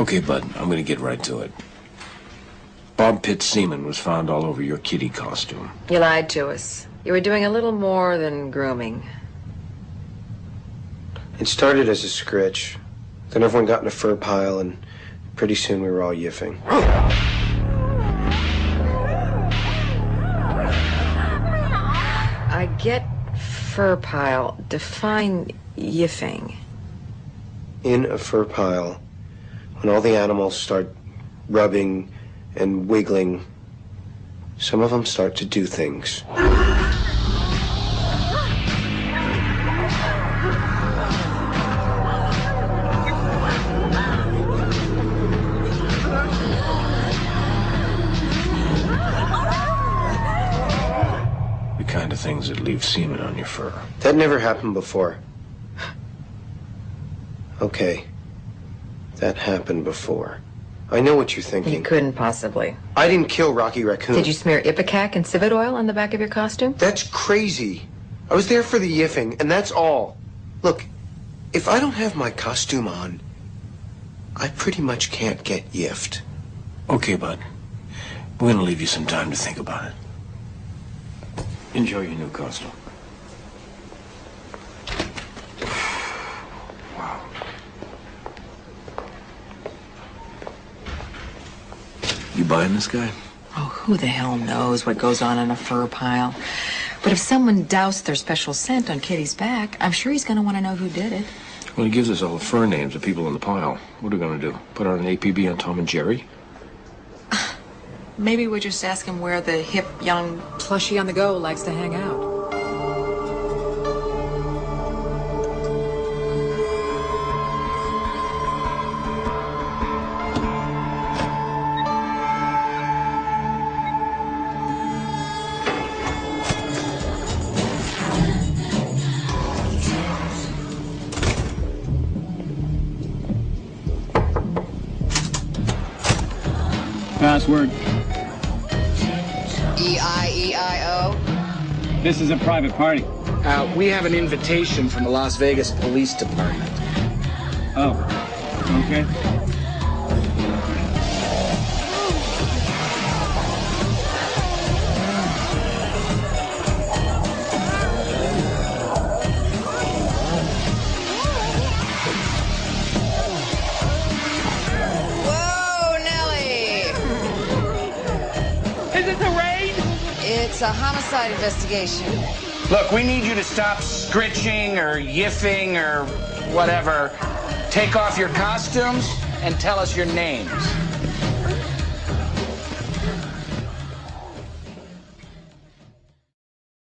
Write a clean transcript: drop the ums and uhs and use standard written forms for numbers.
Okay, bud, I'm gonna get right to it. Bob Pitt's semen was found all over your kitty costume. You lied to us. You were doing a little more than grooming. It started as a scritch. Then everyone got in a fur pile, and pretty soon we were all yiffing. I get fur pile. Define yiffing. In a fur pile, when all the animals start rubbing and wiggling, some of them start to do things. The kind of things that leave semen on your fur. That never happened before. Okay. That happened before. I know what you're thinking. You couldn't possibly. I didn't kill Rocky Raccoon. Did you smear Ipecac and civet oil on the back of your costume? That's crazy. I was there for the yiffing, and that's all. Look, if I don't have my costume on, I pretty much can't get yiffed. Okay, bud. We're gonna leave you some time to think about it. Enjoy your new costume. Wow. You buying this guy? Oh, who the hell knows what goes on in a fur pile? But if someone doused their special scent on Kitty's back, I'm sure he's going to want to know who did it. Well, he gives us all the fur names of people in the pile. What are we gonna do? Put out an APB on Tom and Jerry? Maybe we just ask him where the hip, young plushie on the go likes to hang out. Password. E-I-E-I-O. This is a private party. We have an invitation from the Las Vegas Police Department. Oh, okay. Whoa, Nellie! Is it the raid? It's a homicide investigation. Look, we need you to stop scritching or yiffing or whatever. Take off your costumes and tell us your names.